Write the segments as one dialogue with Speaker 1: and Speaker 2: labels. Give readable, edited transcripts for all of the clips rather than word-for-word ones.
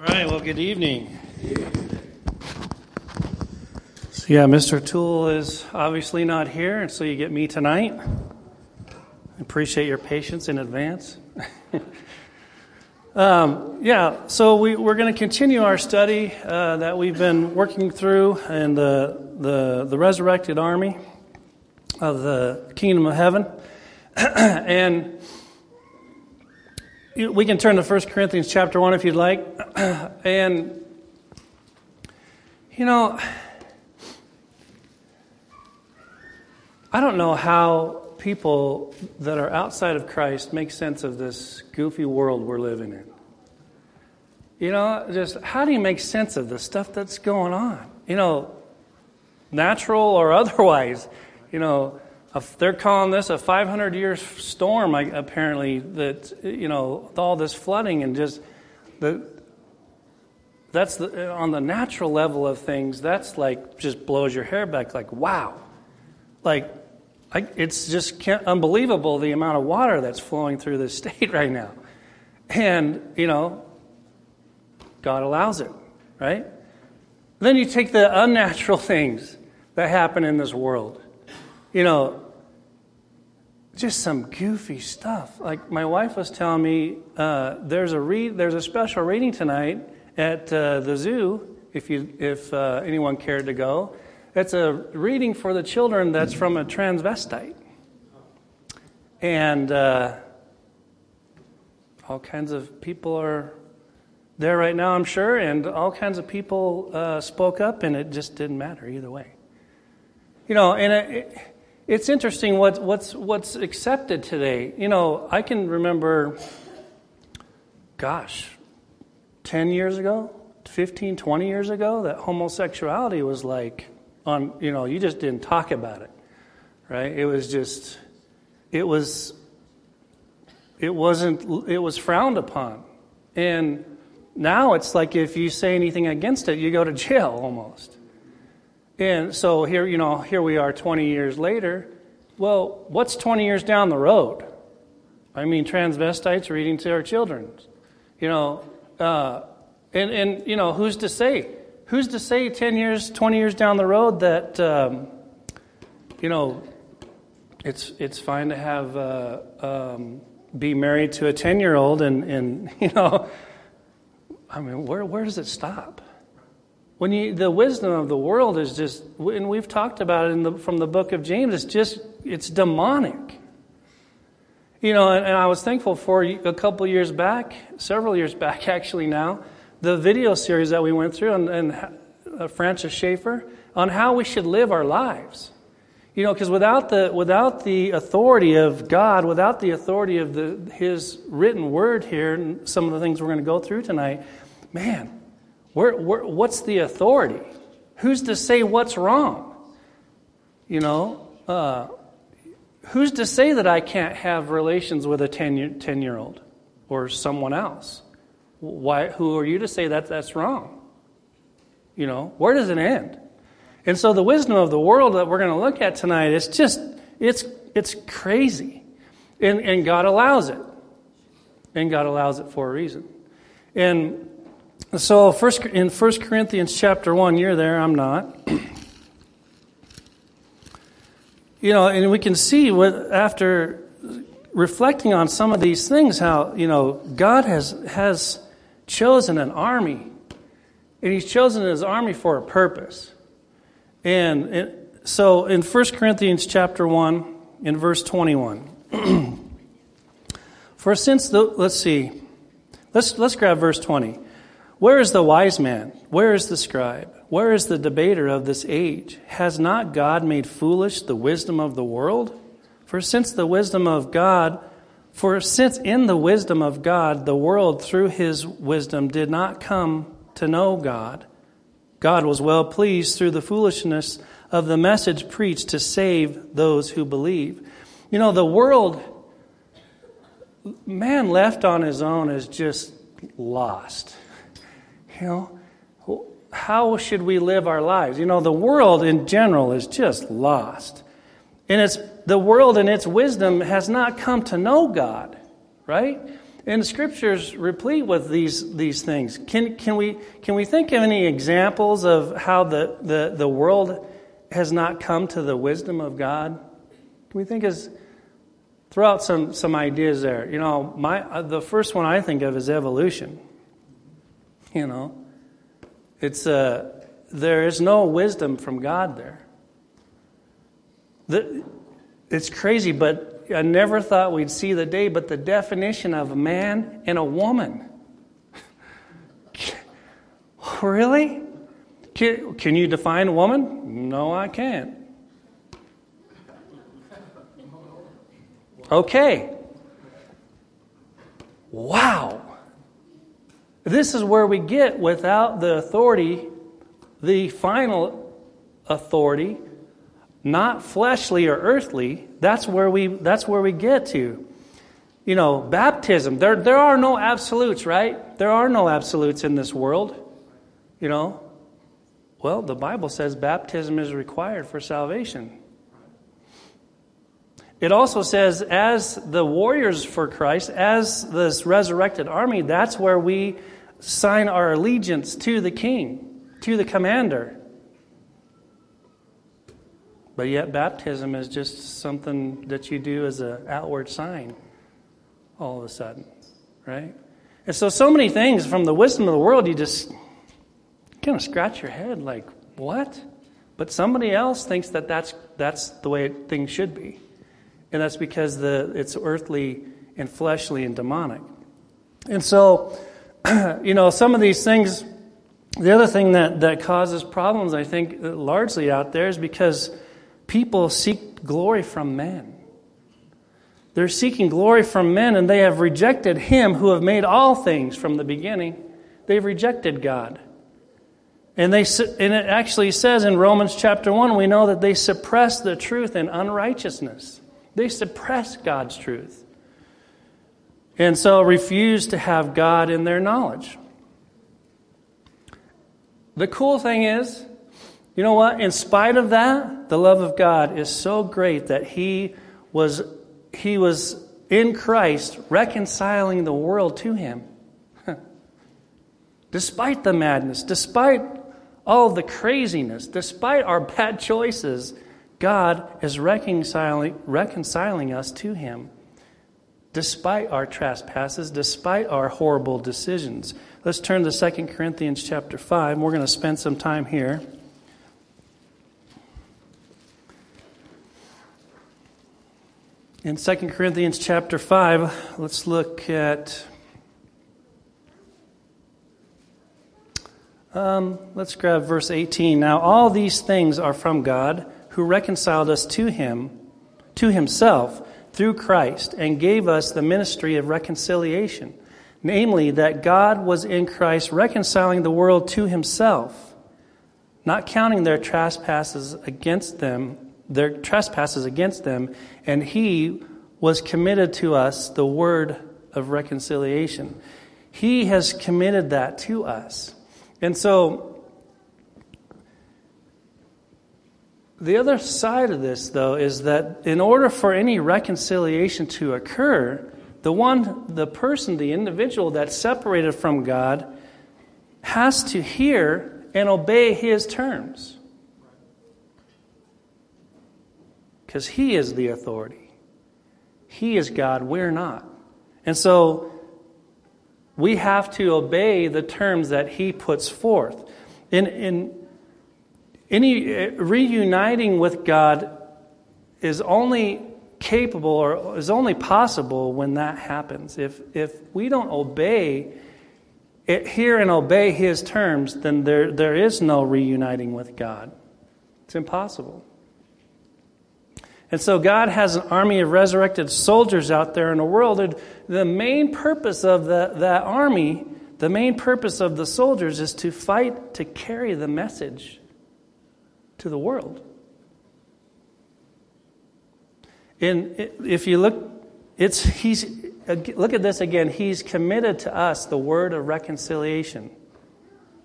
Speaker 1: All right, well, good evening. So, Mr. Toole is obviously not here, and so you get me tonight. I appreciate your patience in advance. So we're going to continue our study that we've been working through in the resurrected army of the kingdom of heaven. And we can turn to 1 Corinthians chapter 1 if you'd like. And, I don't know how people that are outside of Christ make sense of this goofy world we're living in. Just how do you make sense of the stuff that's going on? Natural or otherwise. They're calling this a 500-year storm, apparently, that, all this flooding and just that's on the natural level of things, that's like just blows your hair back, like, wow. It's just unbelievable the amount of water that's flowing through this state right now. And, God allows it, right? Then you take the unnatural things that happen in this world. Just some goofy stuff. Like my wife was telling me, there's a special reading tonight at the zoo. If anyone cared to go, it's a reading for the children that's from a transvestite, and all kinds of people are there right now, I'm sure, and all kinds of people spoke up, and it just didn't matter either way. It's interesting what's accepted today. I can remember, 10 years ago, 15, 20 years ago, that homosexuality was like you just didn't talk about it, right? It was frowned upon. And now it's like if you say anything against it, you go to jail almost. And so here we are 20 years later. Well, what's 20 years down the road? I mean, transvestites reading to our children. Who's to say? Who's to say 10 years, 20 years down the road that, it's fine to have, be married to a 10-year-old and where does it stop? The wisdom of the world is just, and we've talked about it from the book of James, it's demonic. And I was thankful for a couple years back, several years back actually now, the video series that we went through and Francis Schaeffer on how we should live our lives. Because without the authority of God, without the authority of His written word here, and some of the things we're going to go through tonight, man, what's the authority? Who's to say what's wrong? Who's to say that I can't have relations with a 10-year-old or someone else? Why? Who are you to say that that's wrong? Where does it end? And so the wisdom of the world that we're going to look at tonight is it's crazy, and God allows it, and God allows it for a reason. And so in 1 Corinthians chapter 1, you're there, I'm not. And we can see after reflecting on some of these things, how, God has chosen an army, and He's chosen His army for a purpose. And so in 1 Corinthians chapter 1, in verse 21, for since let's grab verse 20. Where is the wise man? Where is the scribe? Where is the debater of this age? Has not God made foolish the wisdom of the world? For since in the wisdom of God, the world through His wisdom did not come to know God, God was well pleased through the foolishness of the message preached to save those who believe. The world, man left on his own is just lost. How should we live our lives? The world in general is just lost. And the world in its wisdom has not come to know God, right? And the Scripture's replete with these things. Can we think of any examples of how the world has not come to the wisdom of God? Can we throw out some ideas there? The first one I think of is evolution. It's there is no wisdom from God there. It's crazy, but I never thought we'd see the day, but the definition of a man and a woman. Really? Can you define a woman? No, I can't. Okay. Wow. This is where we get, without the authority, the final authority, not fleshly or earthly. That's where we get to. Baptism. There are no absolutes, right? There are no absolutes in this world. Well, the Bible says baptism is required for salvation. It also says, as the warriors for Christ, as this resurrected army, that's where we sign our allegiance to the King, to the commander. But yet baptism is just something that you do as an outward sign all of a sudden, right? And so many things from the wisdom of the world, you just kind of scratch your head like, what? But somebody else thinks that's the way things should be. And that's because it's earthly and fleshly and demonic. And so, some of these things, the other thing that causes problems, I think, largely out there is because people seek glory from men. They're seeking glory from men, and they have rejected Him who have made all things from the beginning. They've rejected God. And it actually says in Romans chapter 1, we know that they suppress the truth in unrighteousness. They suppress God's truth. And so refuse to have God in their knowledge. The cool thing is, you know what? In spite of that, the love of God is so great that He was in Christ reconciling the world to Him. Despite the madness, despite all the craziness, despite our bad choices, God is reconciling us to Him, despite our trespasses, despite our horrible decisions. Let's turn to 2 Corinthians chapter 5. We're going to spend some time here. In 2 Corinthians chapter 5, let's look at... let's grab verse 18. Now all these things are from God, who reconciled us to Himself through Christ, and gave us the ministry of reconciliation. Namely, that God was in Christ reconciling the world to Himself, not counting their trespasses against them, and He was committed to us the word of reconciliation. He has committed that to us. And so, the other side of this, though, is that in order for any reconciliation to occur, the individual that's separated from God has to hear and obey His terms. Because He is the authority. He is God, we're not. And so we have to obey the terms that He puts forth. In any reuniting with God is only capable or is only possible when that happens. If we don't hear and obey His terms, then there is no reuniting with God. It's impossible. And so God has an army of resurrected soldiers out there in the world. And the main purpose of that army, the main purpose of the soldiers is to fight to carry the message to the world. And if you look, look at this again. He's committed to us the word of reconciliation.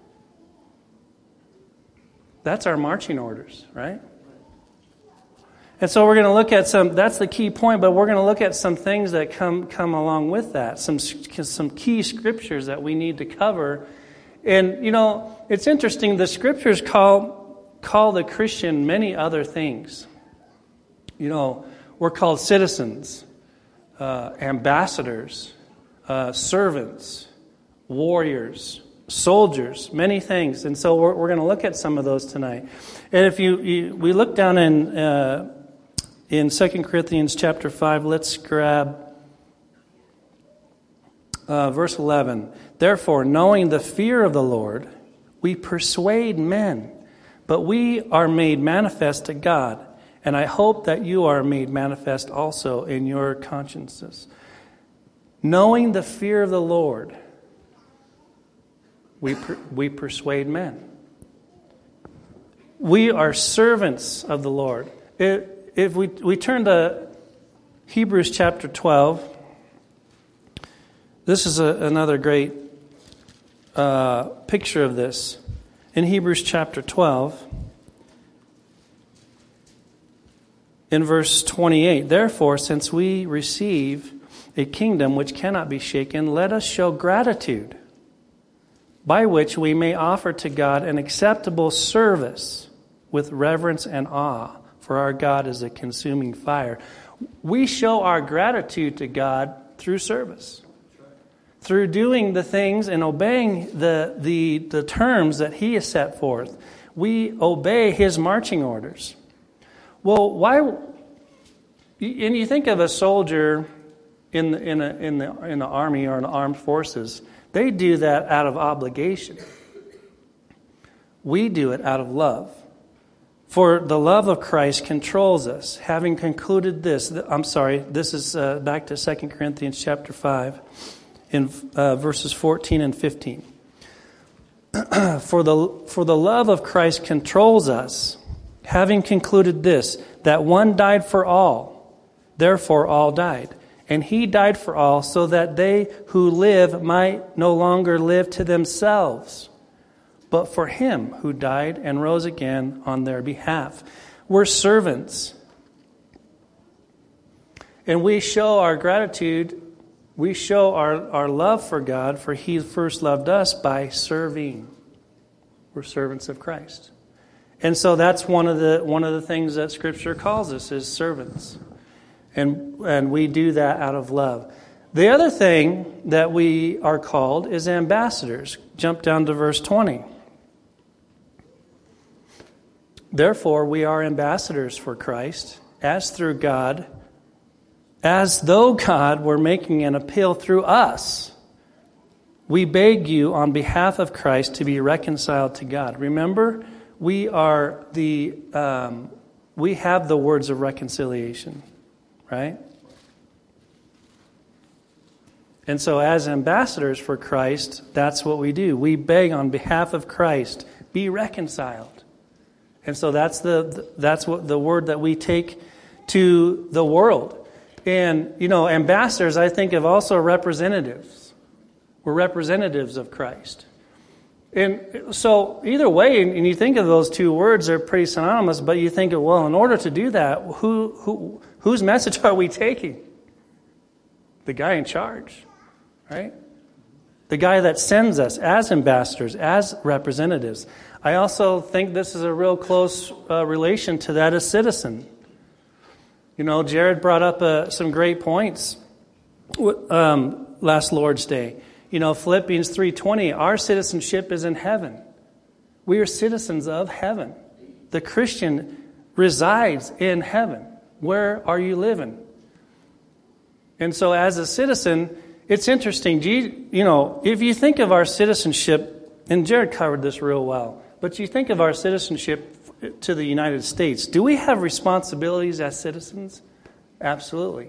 Speaker 1: That's our marching orders, right? And so we're going to look at that's the key point, but we're going to look at some things that come along with that, some key scriptures that we need to cover. And, it's interesting, the scriptures call the Christian many other things. We're called citizens, ambassadors, servants, warriors, soldiers, many things. And so we're going to look at some of those tonight. And if we look down in 2 Corinthians chapter 5, let's grab verse 11. Therefore, knowing the fear of the Lord, we persuade men, but we are made manifest to God. And I hope that you are made manifest also in your consciences. Knowing the fear of the Lord, we persuade men. We are servants of the Lord. If we turn to Hebrews chapter 12, this is another great picture of this. In Hebrews chapter 12, in verse 28, therefore, since we receive a kingdom which cannot be shaken, let us show gratitude, by which we may offer to God an acceptable service with reverence and awe. For our God is a consuming fire. We show our gratitude to God through service. Through doing the things and obeying the terms that He has set forth. We obey His marching orders. Well, why? And you think of a soldier in the army or in the armed forces. They do that out of obligation. We do it out of love. For the love of Christ controls us, having concluded this. This is back to 2 Corinthians chapter 5, in verses 14 and 15. For the love of Christ controls us, having concluded this, that one died for all, therefore all died. And He died for all, so that they who live might no longer live to themselves, but for Him who died and rose again on their behalf. We're servants. And we show our gratitude, we show our love for God, for He first loved us by serving. We're servants of Christ. And so that's one of the things that Scripture calls us, is servants. And we do that out of love. The other thing that we are called is ambassadors. Jump down to verse 20. Therefore, we are ambassadors for Christ, as though God were making an appeal through us. We beg you on behalf of Christ to be reconciled to God. Remember, we have the words of reconciliation, right? And so as ambassadors for Christ, that's what we do. We beg on behalf of Christ, be reconciled. And so that's what the word that we take to the world. And, ambassadors, I think, of also representatives. We're representatives of Christ. And so either way, and you think of those two words, they're pretty synonymous, but you think, well, in order to do that, whose message are we taking? The guy in charge, right? The guy that sends us as ambassadors, as representatives. I also think this is a real close relation to that as citizen. Jared brought up some great points last Lord's Day. Philippians 3:20, our citizenship is in heaven. We are citizens of heaven. The Christian resides in heaven. Where are you living? And so as a citizen, it's interesting. If you think of our citizenship, and Jared covered this real well, but you think of our citizenship to the United States, do we have responsibilities as citizens? Absolutely.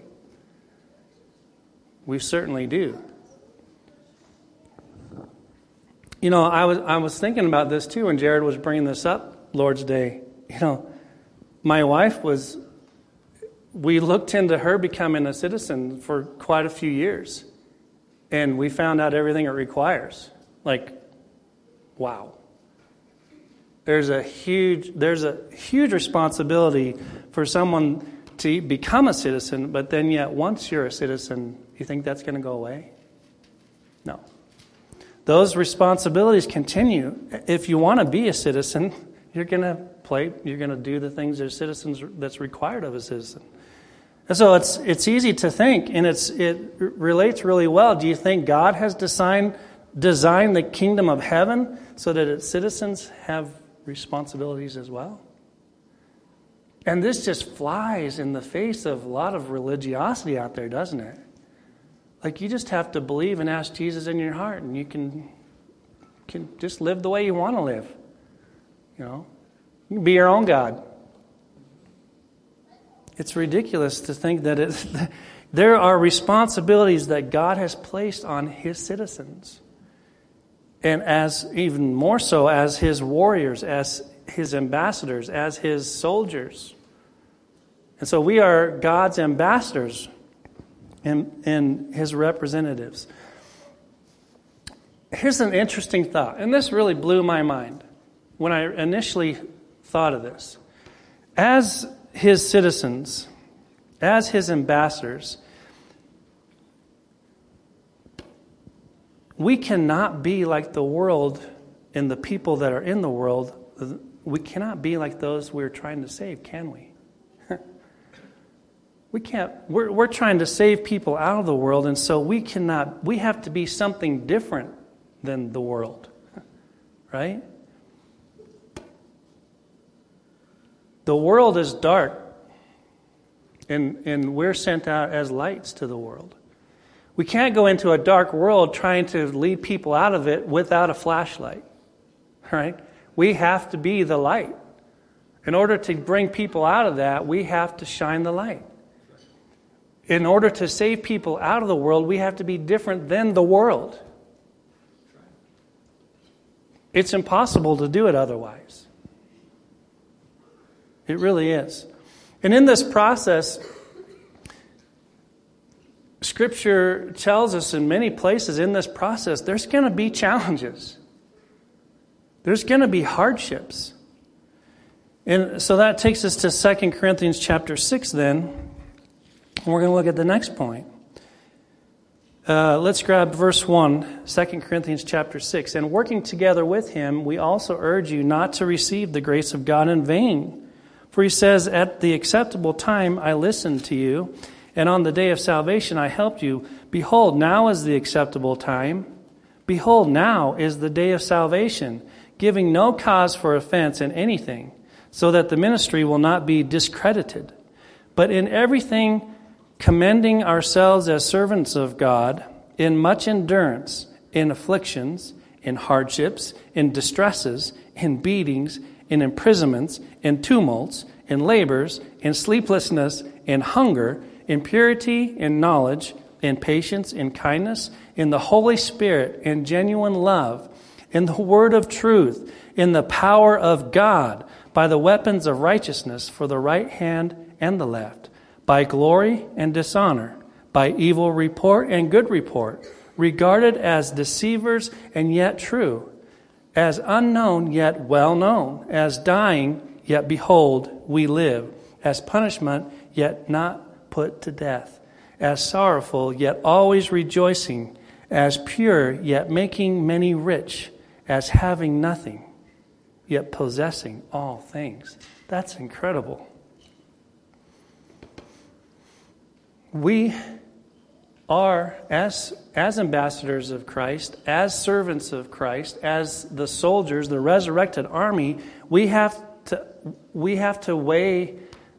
Speaker 1: We certainly do. I was thinking about this too when Jared was bringing this up Lord's Day. My wife we looked into her becoming a citizen for quite a few years. And we found out everything it requires. Wow. there's a huge responsibility for someone to become a citizen, but then yet once you're a citizen, you think that's going to go away? No. Those responsibilities continue. If you want to be a citizen, you're going to do the things as citizens that's required of a citizen. And so it's easy to think, and it relates really well. Do you think God has designed the kingdom of heaven so that its citizens have responsibilities as well? And this just flies in the face of a lot of religiosity out there, doesn't it? Like, you just have to believe and ask Jesus in your heart, and you can just live the way you want to live. You can be your own God. It's ridiculous to think that there are responsibilities that God has placed on His citizens. And as even more so as His warriors, as His ambassadors, as His soldiers. And so we are God's ambassadors and His representatives. Here's an interesting thought, and this really blew my mind when I initially thought of this. As His citizens, as His ambassadors, we cannot be like the world and the people that are in the world. We cannot be like those we're trying to save, can we? We can't. We're trying to save people out of the world, and so we cannot. We have to be something different than the world, right? The world is dark, and we're sent out as lights to the world. We can't go into a dark world trying to lead people out of it without a flashlight, right? We have to be the light. In order to bring people out of that, we have to shine the light. In order to save people out of the world, we have to be different than the world. It's impossible to do it otherwise. It really is. And in this process, Scripture tells us in many places in this process, there's going to be challenges. There's going to be hardships. And so that takes us to 2 Corinthians chapter 6 then. And we're going to look at the next point. Let's grab verse 1, 2 Corinthians chapter 6. And working together with him, we also urge you not to receive the grace of God in vain. For he says, at the acceptable time I listened to you, and on the day of salvation I helped you. Behold, now is the acceptable time. Behold, now is the day of salvation, giving no cause for offense in anything, so that the ministry will not be discredited. But in everything, commending ourselves as servants of God, in much endurance, in afflictions, in hardships, in distresses, in beatings, in imprisonments, in tumults, in labors, in sleeplessness, in hunger, in purity, in knowledge, in patience, in kindness, in the Holy Spirit, in genuine love, in the word of truth, in the power of God, by the weapons of righteousness for the right hand and the left, by glory and dishonor, by evil report and good report, regarded as deceivers and yet true, as unknown yet well known, as dying yet behold we live, as punishment yet not put to death, as sorrowful yet always rejoicing, as pure yet making many rich, as having nothing yet possessing all things. That's incredible. We are, as ambassadors of Christ, as servants of Christ, as the soldiers, the resurrected army, we have to weigh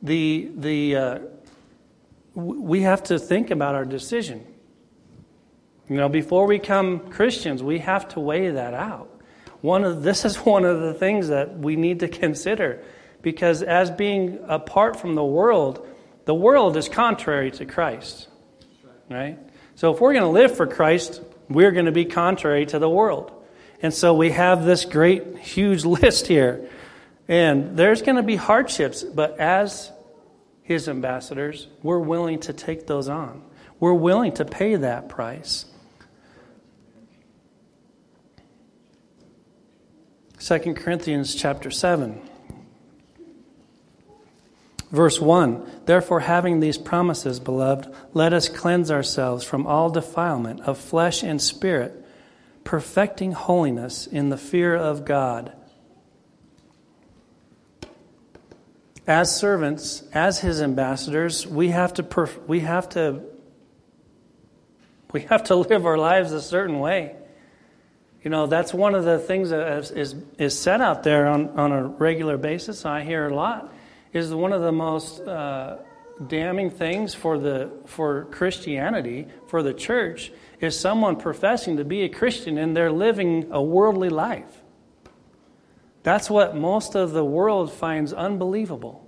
Speaker 1: we have to think about our decision. Before we become Christians, we have to weigh that out. This is one of the things that we need to consider, because as being apart from the world is contrary to Christ, right? So if we're going to live for Christ, we're going to be contrary to the world. And so we have this great, huge list here. And there's going to be hardships, but as His ambassadors, we're willing to take those on. We're willing to pay that price. 2 Corinthians chapter 7. Verse 1, therefore, having these promises, beloved, let us cleanse ourselves from all defilement of flesh and spirit, perfecting holiness in the fear of God. As servants, as His ambassadors, we have to live our lives a certain way. You know, that's one of the things that is said out there on a regular basis. I hear a lot. Is one of the most damning things for Christianity, for the church, is someone professing to be a Christian and they're living a worldly life. That's what most of the world finds unbelievable.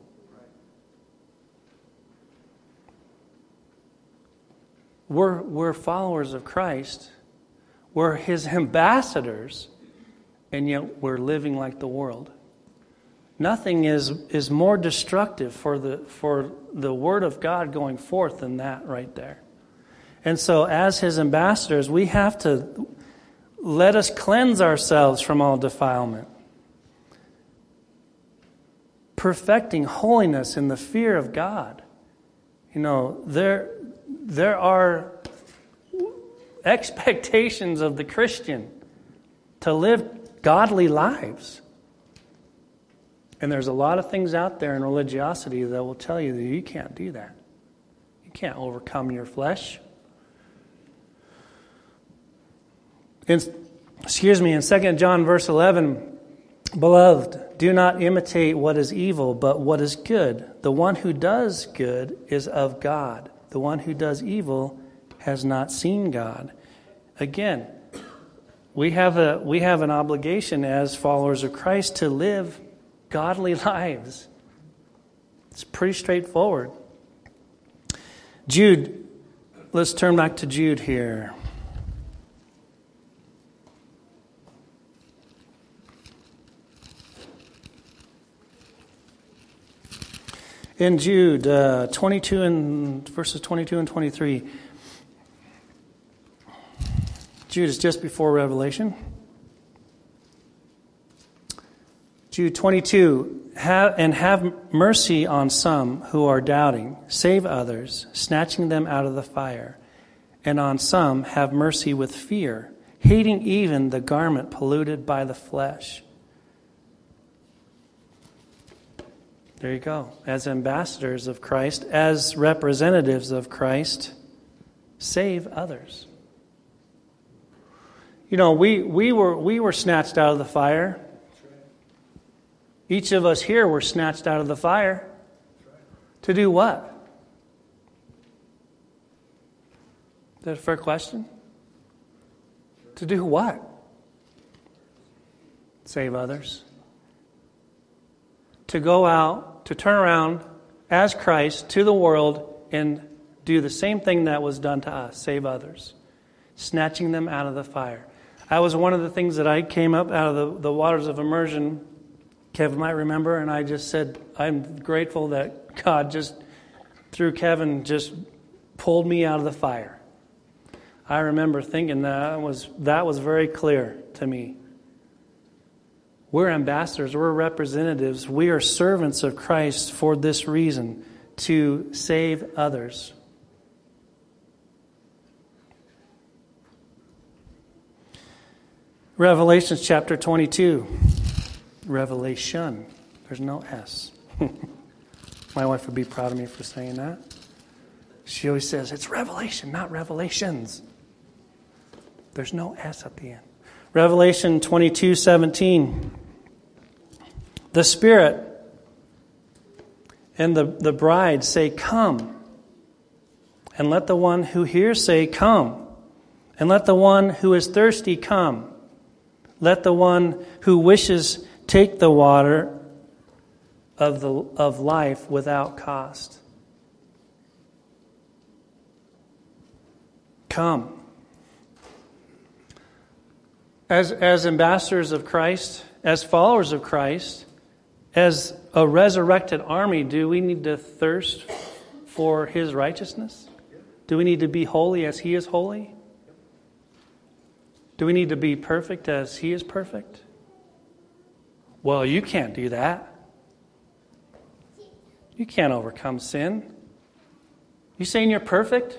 Speaker 1: We're followers of Christ. We're His ambassadors, and yet we're living like the world. Nothing is more destructive for the Word of God going forth than that right there. And so as His ambassadors, we have to let us cleanse ourselves from all defilement. Perfecting holiness in the fear of God. You know, there are expectations of the Christian to live godly lives. And there's a lot of things out there in religiosity that will tell you that you can't do that. You can't overcome your flesh. In 2 John verse 11, beloved, do not imitate what is evil, but what is good. The one who does good is of God. The one who does evil has not seen God. Again, we have an obligation as followers of Christ to live godly lives. It's pretty straightforward. Jude, let's turn back to Jude here. In Jude 22 and verses 22 and 23. Jude is just before Revelation. Jude 22, have mercy on some who are doubting, save others, snatching them out of the fire. And on some have mercy with fear, hating even the garment polluted by the flesh. There you go. As ambassadors of Christ, as representatives of Christ, save others. You know, we were snatched out of the fire. Each of us here were snatched out of the fire. To do what? Is that a fair question? To do what? Save others. To go out, to turn around as Christ to the world and do the same thing that was done to us, save others, snatching them out of the fire. That was one of the things that I came up out of the waters of immersion. Kevin might remember, and I just said, I'm grateful that God just, through Kevin, just pulled me out of the fire. I remember thinking that was very clear to me. We're ambassadors, we're representatives, we are servants of Christ for this reason, to save others. Revelation chapter 22. Revelation. There's no S. My wife would be proud of me for saying that. She always says, it's revelation, not revelations. There's no S at the end. Revelation 22:17. The Spirit and the bride say, come. And let the one who hears say, come. And let the one who is thirsty come. Let the one who wishes take the water of life without cost. Come. As ambassadors of Christ, as followers of Christ, as a resurrected army, do we need to thirst for His righteousness? Do we need to be holy as He is holy? Do we need to be perfect as He is perfect? Well, you can't do that. You can't overcome sin. You saying you're perfect?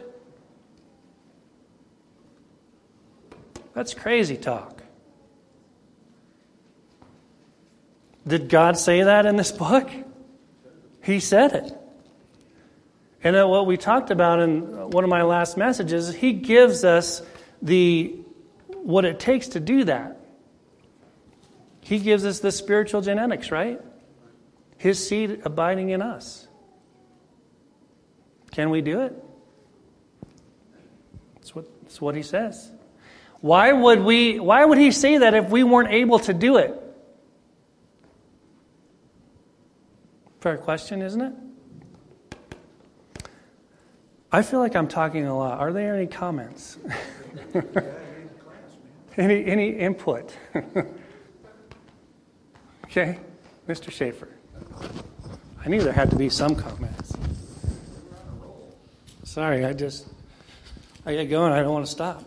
Speaker 1: That's crazy talk. Did God say that in this book? He said it. And what we talked about in one of my last messages, He gives us what it takes to do that. He gives us the spiritual genetics, right? His seed abiding in us. Can we do it? That's what He says. Why would He say that if we weren't able to do it? Fair question, isn't it? I feel like I'm talking a lot. Are there any comments? any input? Okay, Mr. Schaefer. I knew there had to be some comments. Sorry, I get going. I don't want to stop.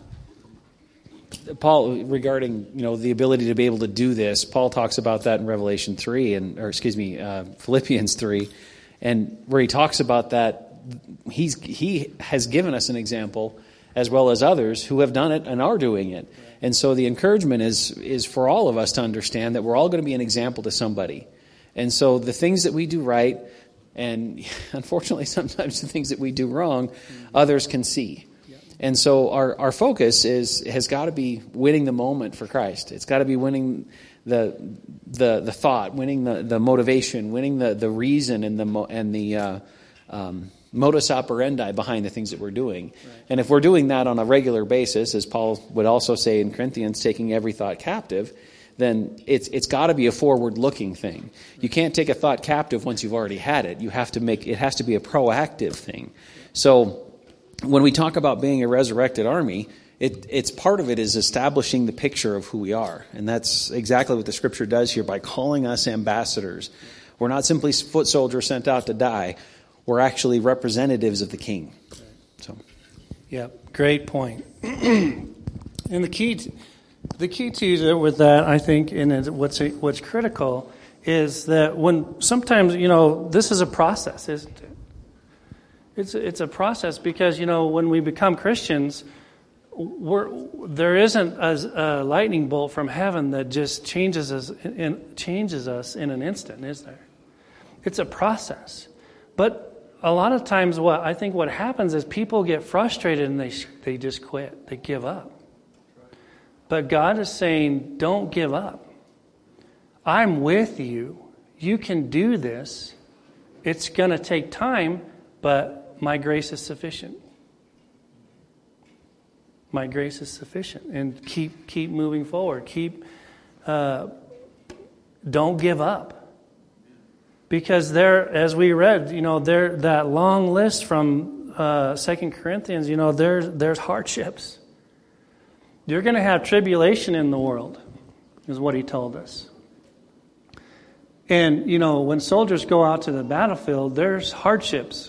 Speaker 2: Paul, regarding the ability to be able to do this, Paul talks about that in Revelation 3, Philippians 3, and where he talks about that, he has given us an example as well as others who have done it and are doing it. And so the encouragement is for all of us to understand that we're all going to be an example to somebody. And so the things that we do right, and unfortunately sometimes the things that we do wrong, others can see. And so our focus has got to be winning the moment for Christ. It's got to be winning the thought, winning the motivation, winning the reason and the modus operandi behind the things that we're doing. Right. And if we're doing that on a regular basis, as Paul would also say in Corinthians, taking every thought captive, then it's got to be a forward-looking thing. You can't take a thought captive once you've already had it. It has to be a proactive thing. So when we talk about being a resurrected army, it's part of it is establishing the picture of who we are. And that's exactly what the Scripture does here by calling us ambassadors. We're not simply foot soldiers sent out to die. We're actually representatives of the King. So,
Speaker 1: yeah, great point. And the key to it with that, I think, and what's critical is that when sometimes this is a process, isn't it? It's a process because when we become Christians, there isn't a lightning bolt from heaven that just changes us in an instant, is there? It's a process, but a lot of times what happens is people get frustrated and they just quit. They give up. But God is saying, don't give up. I'm with you. You can do this. It's going to take time, but my grace is sufficient. My grace is sufficient. And keep moving forward. Don't give up. Because as we read, that long list from 2 Corinthians, there's hardships. You're going to have tribulation in the world, is what he told us. And, when soldiers go out to the battlefield, there's hardships.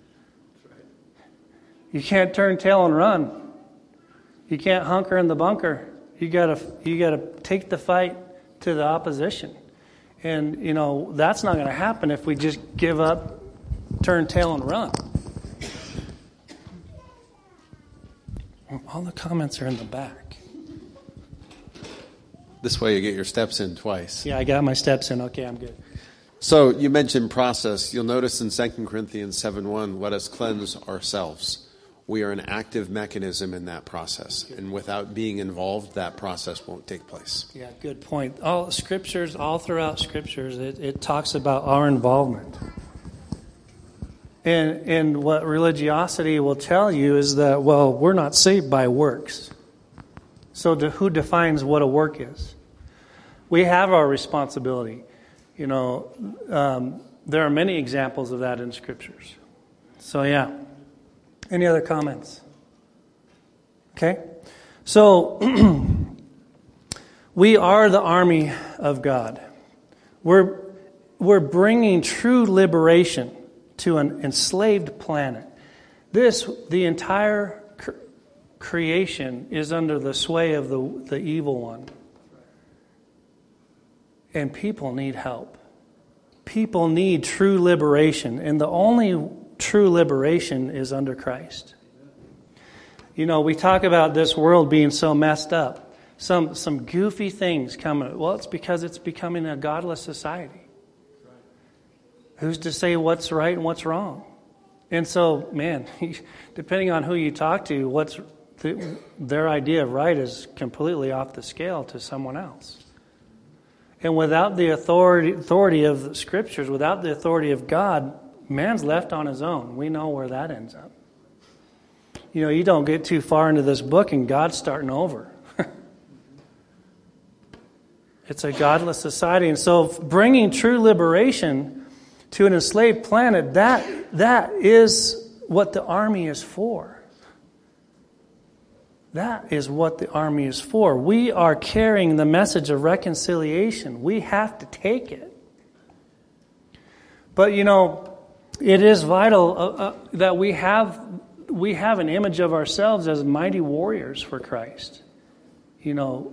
Speaker 1: You can't turn tail and run. You can't hunker in the bunker. You gotta take the fight to the opposition. And, that's not going to happen if we just give up, turn tail, and run. All the comments are in the back.
Speaker 3: This way you get your steps in twice.
Speaker 1: Yeah, I got my steps in. Okay, I'm good.
Speaker 3: So you mentioned process. You'll notice in 2 Corinthians 7:1, let us cleanse ourselves. We are an active mechanism in that process. And without being involved, that process won't take place.
Speaker 1: Yeah, good point. All throughout scriptures, it talks about our involvement. And what religiosity will tell you is that, we're not saved by works. So who defines what a work is? We have our responsibility. There are many examples of that in scriptures. So, yeah. Any other comments? Okay. So, we are the army of God. We're bringing true liberation to an enslaved planet. The entire creation is under the sway of the evil one. And people need help. People need true liberation. And the only true liberation is under Christ. You know, we talk about this world being so messed up. Some goofy things coming. Well, it's because it's becoming a godless society. Who's to say what's right and what's wrong? And so, man, depending on who you talk to, their idea of right is completely off the scale to someone else. And without the authority of the Scriptures, without the authority of God, man's left on his own. We know where that ends up. You know, you don't get too far into this book and God's starting over. It's a godless society. And so bringing true liberation to an enslaved planet, that is what the army is for. That is what the army is for. We are carrying the message of reconciliation. We have to take it. But, you know, it is vital that we have an image of ourselves as mighty warriors for Christ. You know,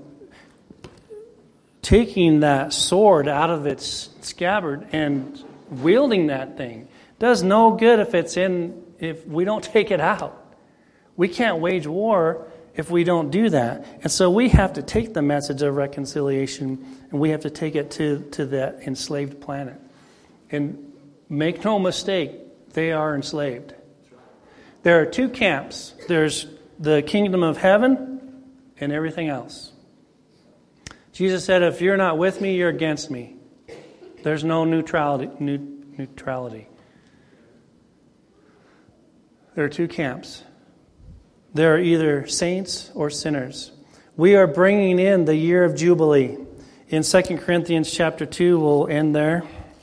Speaker 1: taking that sword out of its scabbard and wielding that thing does no good if we don't take it out. We can't wage war if we don't do that. And so we have to take the message of reconciliation and we have to take it to that enslaved planet. And make no mistake, they are enslaved. There are two camps. There's the kingdom of heaven and everything else. Jesus said, if you're not with me, you're against me. There's no neutrality. There are two camps. There are either saints or sinners. We are bringing in the year of Jubilee. In 2 Corinthians chapter 2, we'll end there.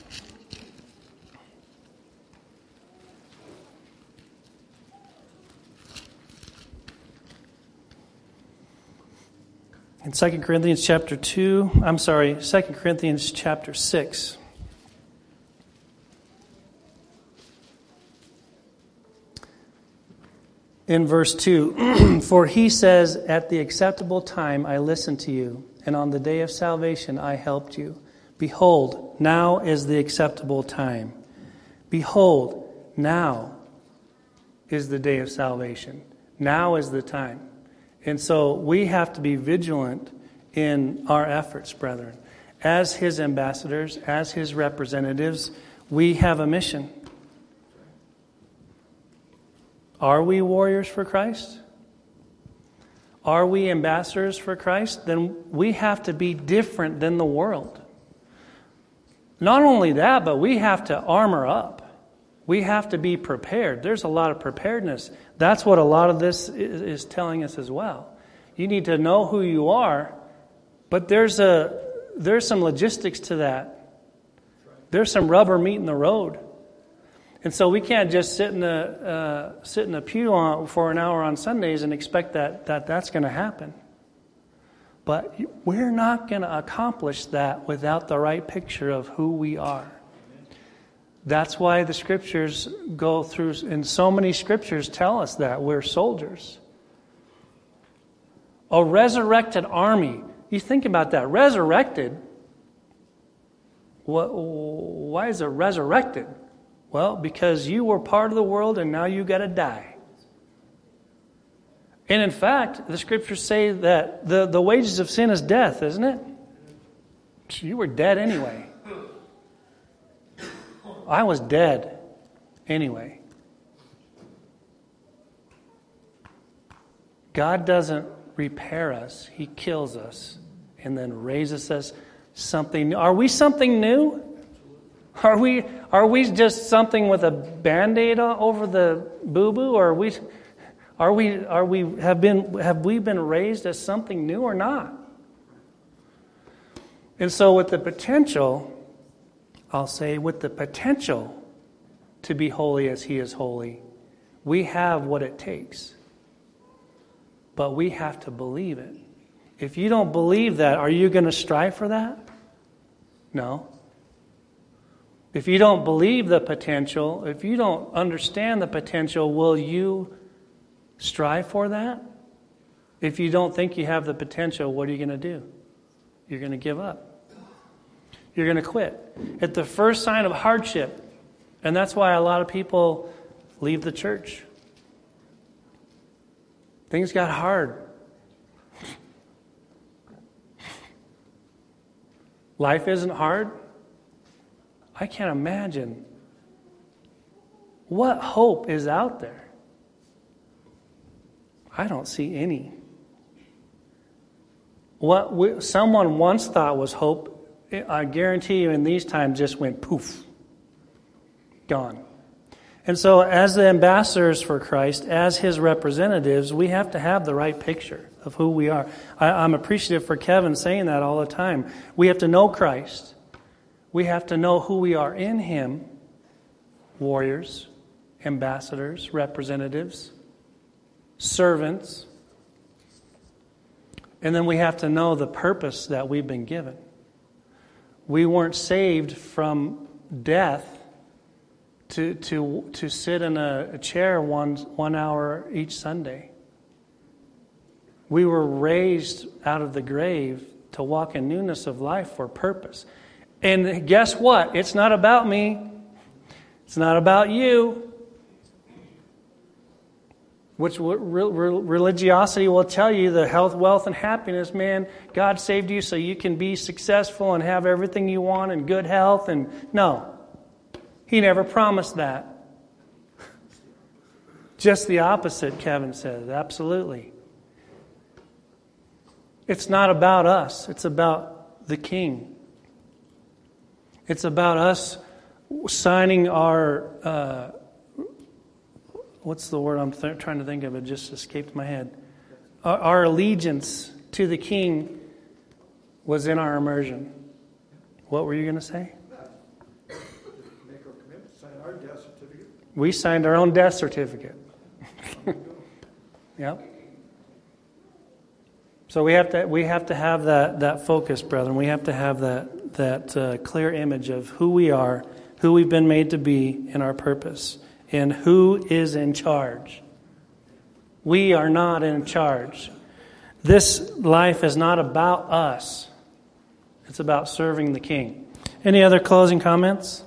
Speaker 1: In 2 Corinthians chapter 6. In verse 2, for he says, at the acceptable time I listened to you, and on the day of salvation I helped you. Behold, now is the acceptable time. Behold, now is the day of salvation. Now is the time. And so we have to be vigilant in our efforts, brethren. As his ambassadors, as his representatives, we have a mission. Are we warriors for Christ? Are we ambassadors for Christ? Then we have to be different than the world. Not only that, but we have to armor up. We have to be prepared. There's a lot of preparedness. That's what a lot of this is telling us as well. You need to know who you are, but there's some logistics to that. There's some rubber meeting the road. And so we can't just sit in a pew for an hour on Sundays and expect that's going to happen. But we're not going to accomplish that without the right picture of who we are. That's why the Scriptures go through, and so many Scriptures tell us that we're soldiers. A resurrected army. You think about that. Resurrected. Why is it resurrected? Well, because you were part of the world and now you got to die. And in fact, the Scriptures say that the wages of sin is death, isn't it? You were dead anyway. I was dead anyway. God doesn't repair us. He kills us and then raises us something new. Are we something new? Are we just something with a Band-Aid over the boo-boo? Or have we been raised as something new or not? And so with the potential, I'll say with the potential to be holy as he is holy, we have what it takes. But we have to believe it. If you don't believe that, are you going to strive for that? No. If you don't believe the potential, if you don't understand the potential, will you strive for that? If you don't think you have the potential, what are you going to do? You're going to give up. You're going to quit. At the first sign of hardship. And that's why a lot of people leave the church. Things got hard. Life isn't hard. I can't imagine what hope is out there. I don't see any. What someone once thought was hope, I guarantee you in these times just went poof. Gone. And so as the ambassadors for Christ, as His representatives, we have to have the right picture of who we are. I'm appreciative for Kevin saying that all the time. We have to know Christ. We have to know who we are in Him. Warriors, ambassadors, representatives, servants. And then we have to know the purpose that we've been given. We weren't saved from death to sit in a chair 1 hour each Sunday. We were raised out of the grave to walk in newness of life for purpose. And guess what? It's not about me. It's not about you. Which religiosity will tell you, the health, wealth, and happiness, man, God saved you so you can be successful and have everything you want and good health. And no, He never promised that. Just the opposite, Kevin says. Absolutely. It's not about us. It's about the King. It's about us signing our... what's the word I'm trying to think of? It just escaped my head. Our allegiance to the King was in our immersion. What were you going to say?
Speaker 4: Make our commitment, sign our death certificate.
Speaker 1: We signed our own death certificate. Yep. So we have to have that focus, brethren. We have to have that clear image of who we are, who we've been made to be, and our purpose. And who is in charge. We are not in charge. This life is not about us. It's about serving the King. Any other closing comments?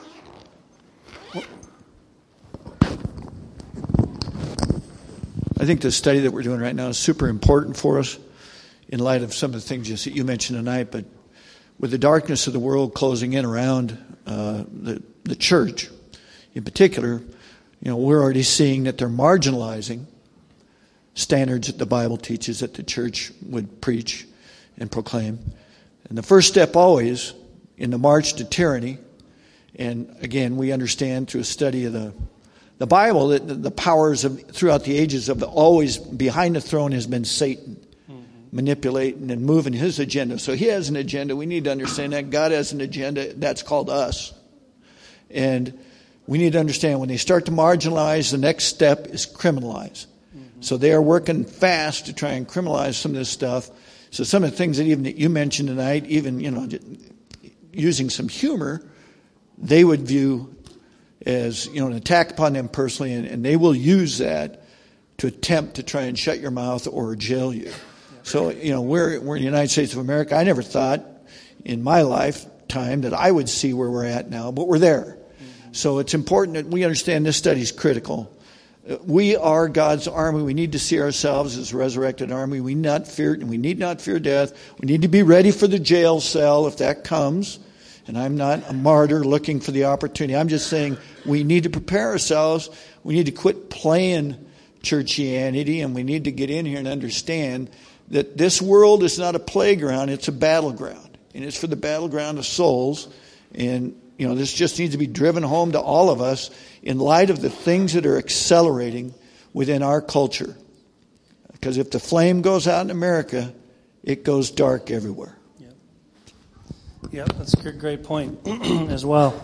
Speaker 4: I think the study that we're doing right now is super important for us in light of some of the things that you mentioned tonight. But with the darkness of the world closing in around the church, in particular, we're already seeing that they're marginalizing standards that the Bible teaches that the church would preach and proclaim. And the first step always in the march to tyranny, and again, we understand through a study of the Bible that the powers throughout the ages of always behind the throne has been Satan, manipulating and moving his agenda. So he has an agenda. We need to understand that. God has an agenda. That's called us. And we need to understand when they start to marginalize, the next step is criminalize. So they are working fast to try and criminalize some of this stuff. So some of the things that you mentioned tonight, even using some humor, they would view as an attack upon them personally, and they will use that to attempt to try and shut your mouth or jail you. So we're in the United States of America. I never thought in my lifetime that I would see where we're at now, but we're there. So it's important that we understand this study is critical. We are God's army. We need to see ourselves as a resurrected army. We need not fear death. We need to be ready for the jail cell if that comes. And I'm not a martyr looking for the opportunity. I'm just saying we need to prepare ourselves. We need to quit playing churchianity, and we need to get in here and understand that this world is not a playground. It's a battleground. And it's for the battleground of souls. And this just needs to be driven home to all of us in light of the things that are accelerating within our culture. Because if the flame goes out in America, it goes dark everywhere.
Speaker 1: Yep, that's a great point as well.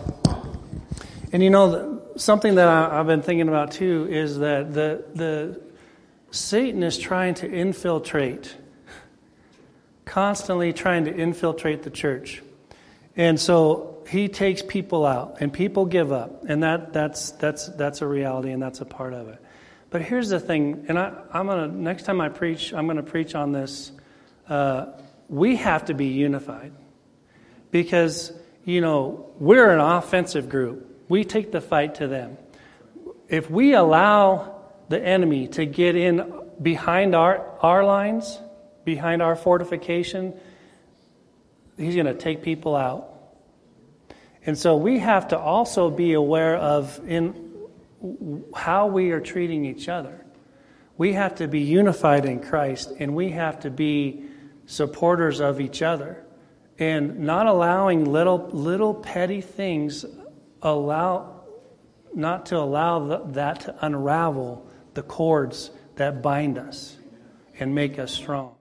Speaker 1: And something that I've been thinking about too is that the Satan is trying to infiltrate, constantly trying to infiltrate the church. And so he takes people out, and people give up, and that's a reality, and that's a part of it. But here's the thing, and next time I preach, I'm gonna preach on this. We have to be unified. because, we're an offensive group. We take the fight to them. If we allow the enemy to get in behind our lines, behind our fortification, he's going to take people out. And so we have to also be aware of in how we are treating each other. We have to be unified in Christ, and we have to be supporters of each other, and not allowing little petty things not to allow that to unravel the cords that bind us and make us strong.